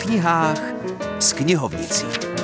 knihách s knihovnicí.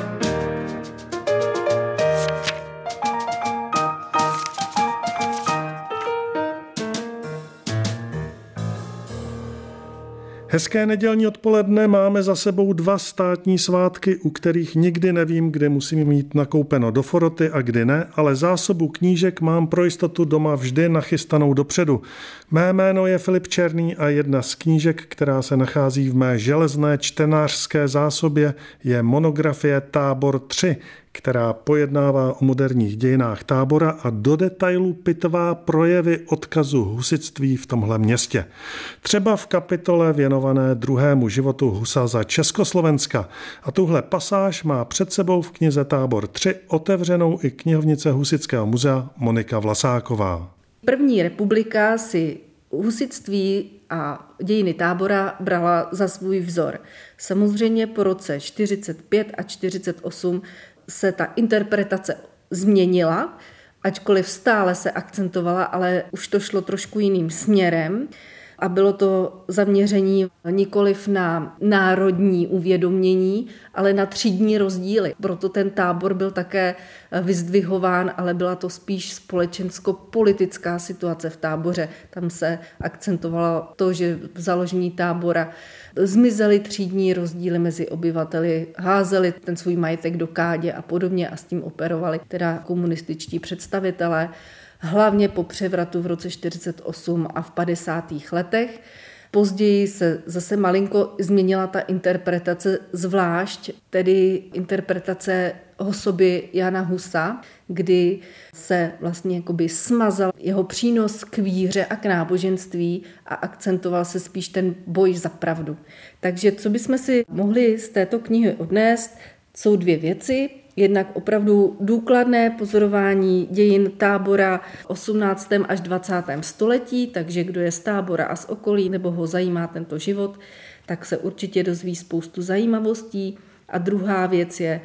Hezké nedělní odpoledne, máme za sebou 2 státní svátky, u kterých nikdy nevím, kde musím mít nakoupeno do foroty a kdy ne, ale zásobu knížek mám pro jistotu doma vždy nachystanou dopředu. Mé jméno je Filip Černý a jedna z knížek, která se nachází v mé železné čtenářské zásobě, je monografie Tábor 3, která pojednává o moderních dějinách Tábora a do detailu pitvá projevy odkazu husitství v tomhle městě. Třeba v kapitole věnované druhému životu Husa za Československa. A tuhle pasáž má před sebou v knize Tábor 3 otevřenou i knihovnice Husitského muzea Monika Vlasáková. První republika si husitství a dějiny Tábora brala za svůj vzor. Samozřejmě po roce 45 a 48 se ta interpretace změnila, ačkoliv stále se akcentovala, ale už to šlo trošku jiným směrem a bylo to zaměření nikoliv na národní uvědomění, ale na třídní rozdíly. Proto ten tábor byl také vyzdvihován, ale byla to spíš společensko-politická situace v Táboře. Tam se akcentovalo to, že v založení Tábora zmizely třídní rozdíly mezi obyvateli, házeli ten svůj majetek do kádě a podobně a s tím operovali teda komunističtí představitelé, hlavně po převratu v roce 48 a v 50. letech. Později se zase malinko změnila ta interpretace, zvlášť tedy interpretace osoby Jana Husa, kdy se vlastně jakoby smazal jeho přínos k víře a k náboženství a akcentoval se spíš ten boj za pravdu. Takže co bychom si mohli z této knihy odnést, jsou 2 věci. Jednak opravdu důkladné pozorování dějin Tábora v 18. až 20. století, takže kdo je z Tábora a z okolí nebo ho zajímá tento život, tak se určitě dozví spoustu zajímavostí. A druhá věc je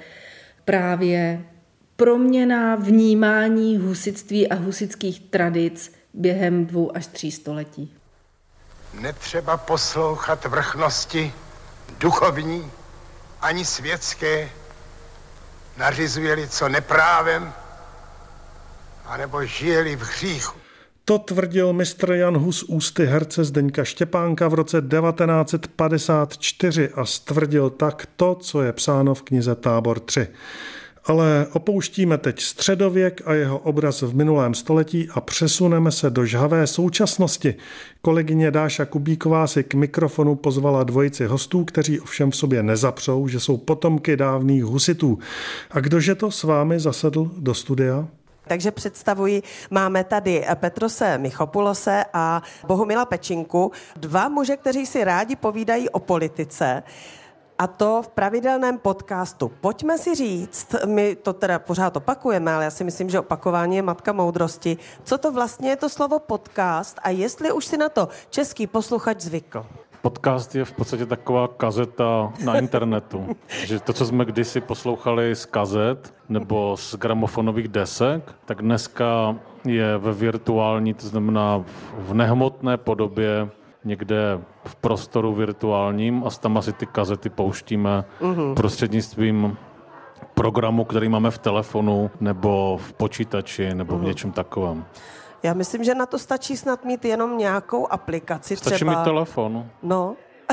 právě proměna vnímání husitství a husitských tradic během 2 až 3 století. Netřeba poslouchat vrchnosti duchovní ani světské, nařizuje-li co neprávem, anebo žije-li v hříchu. To tvrdil mistr Jan Hus ústy herce Zdeňka Štěpánka v roce 1954 a stvrdil tak to, co je psáno v knize Tábor 3. Ale opouštíme teď středověk a jeho obraz v minulém století a přesuneme se do žhavé současnosti. Kolegyně Dáša Kubíková si k mikrofonu pozvala dvojici hostů, kteří ovšem v sobě nezapřou, že jsou potomky dávných husitů. A kdože to s vámi zasedl do studia? Takže představuji, máme tady Petrose Michopulose a Bohumila Pečinku, 2 muže, kteří si rádi povídají o politice. A to v pravidelném podcastu. Pojďme si říct, my to teda pořád opakujeme, ale já si myslím, že opakování je matka moudrosti. Co to vlastně je to slovo podcast a jestli už si na to český posluchač zvykl? Podcast je v podstatě taková kazeta na internetu. Že to, co jsme kdysi poslouchali z kazet nebo z gramofonových desek, tak dneska je ve virtuální, to znamená v nehmotné podobě někde v prostoru virtuálním a tam si ty kazety pouštíme prostřednictvím programu, který máme v telefonu nebo v počítači nebo v něčem takovém. Já myslím, že na to stačí snad mít jenom nějakou aplikaci. Stačí mít telefon. No.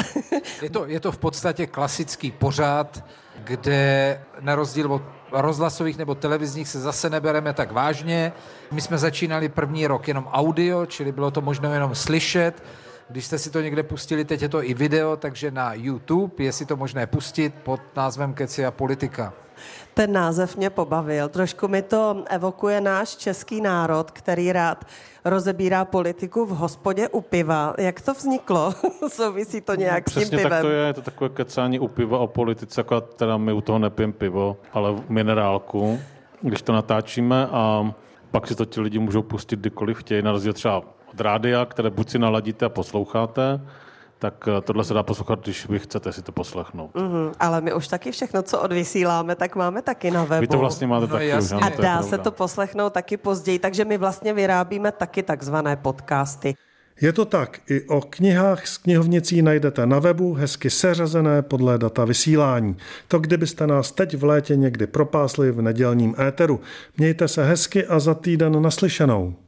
Je to v podstatě klasický pořad, kde na rozdíl od rozhlasových nebo televizních se zase nebereme tak vážně. My jsme začínali první rok jenom audio, čili bylo to možno jenom slyšet. Když jste si to někde pustili, teď je to i video, takže na YouTube je si to možné pustit pod názvem Keci a politika. Ten název mě pobavil. Trošku mi to evokuje náš český národ, který rád rozebírá politiku v hospodě u piva. Jak to vzniklo? Souvisí to nějak s tím pivem? Přesně tak to je to takové kecání u piva o politice, jako teda my u toho nepijeme pivo, ale minerálku, když to natáčíme a pak si to ti lidi můžou pustit kdykoliv chtějí, na rozdíl třeba od rádia, které buď si naladíte a posloucháte, tak tohle se dá poslouchat, když vy chcete si to poslechnout. Ale my už taky všechno, co odvysíláme, tak máme taky na webu. Vy to vlastně máte taky už. A dá se to poslechnout taky později, takže my vlastně vyrábíme taky takzvané podcasty. Je to tak, i o knihách z knihovnicí najdete na webu, hezky seřazené podle data vysílání. To kdybyste nás teď v létě někdy propásli v nedělním éteru. Mějte se hezky a za týden naslyšenou.